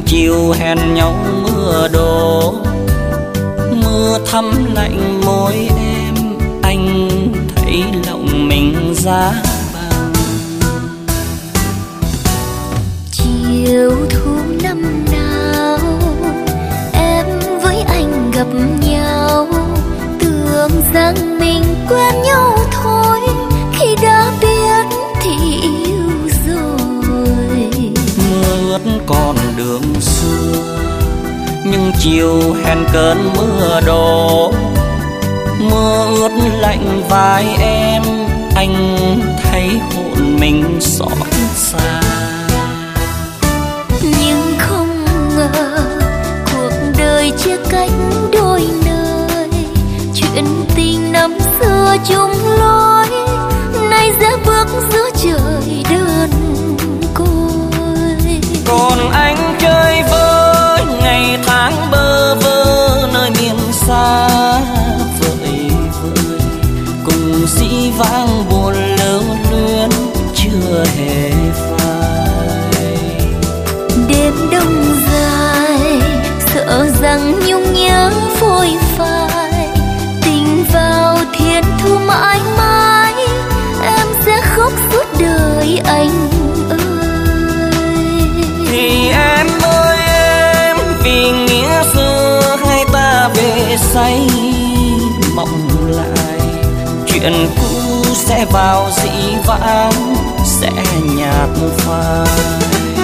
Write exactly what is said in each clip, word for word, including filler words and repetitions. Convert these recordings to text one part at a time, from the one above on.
chiều hẹn nhau mưa đổ, mưa thấm lạnh môi em, anh thấy lòng mình giá băng. Chiều thu năm nào em với anh gặp nhau, tưởng rằng mình quen nhau thôi, khi đã biết thì yêu rồi. Mưa ướt còn đường xưa, nhưng chiều hẹn cơn mưa đổ, mưa ướt lạnh vai em, anh thấy hồn mình xót xa. Nhưng không ngờ cuộc đời chia cách đôi nơi, chuyện tình năm xưa chung lối, nay sẽ bước giữa trời đơn côi. Còn anh chơi với ngày tháng bơ vơ nơi miền xa vời vợi, cùng dĩ vãng buồn lưu luyến chưa hề phai. Đêm đông dài sợ rằng nhung nhớ phôi phai, tình vào thiên thu mãi mãi, em sẽ khóc suốt đời anh ơi. Thì em ơi em, vì nghĩa xưa hai ta về say mộng lại, chuyện cũ sẽ vào dĩ vãng, sẽ nhạt phai.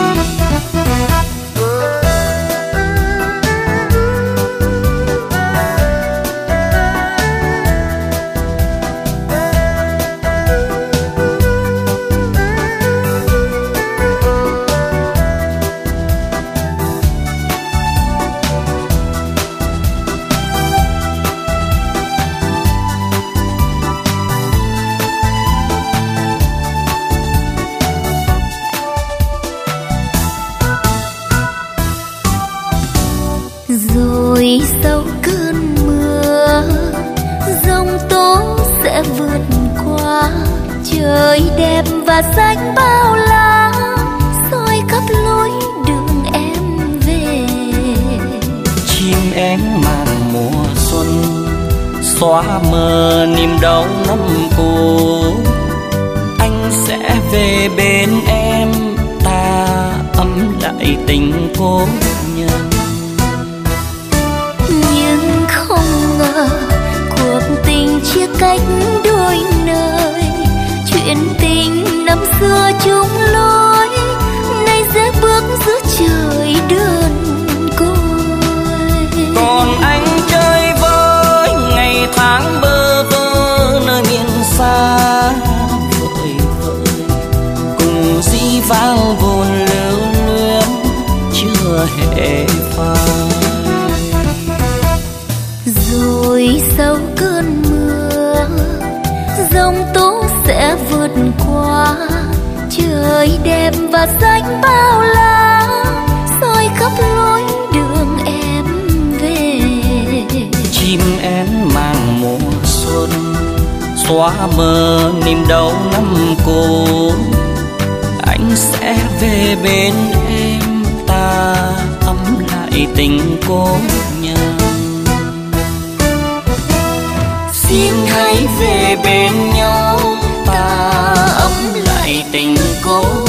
Rồi sau cơn mưa, giông tố sẽ vượt qua, trời đẹp và xanh bao la, soi khắp lối đường em về. Chim én màng mùa xuân, xóa mờ niềm đau năm cũ, anh sẽ về bên em, ta ấm lại tình cố nhân. Không ngờ cuộc tình chia cách đôi nơi, chuyện tình năm xưa chung lối, nay sẽ bước giữa trời đơn côi. Còn anh chơi với ngày tháng bơ vơ nơi miền xa vời vợi, cùng dĩ vãng buồn lưu luyến chưa hề phai. Rồi sau cơn mưa, giông tố sẽ vượt qua, trời đẹp và xanh bao la, soi khắp lối đường em về. Chim én màng mùa xuân, xóa mờ niềm đau năm cũ, anh sẽ về bên em, ta ấm lại tình cố nhân. Xin hãy về bên nhau, ta ấm lại tình cố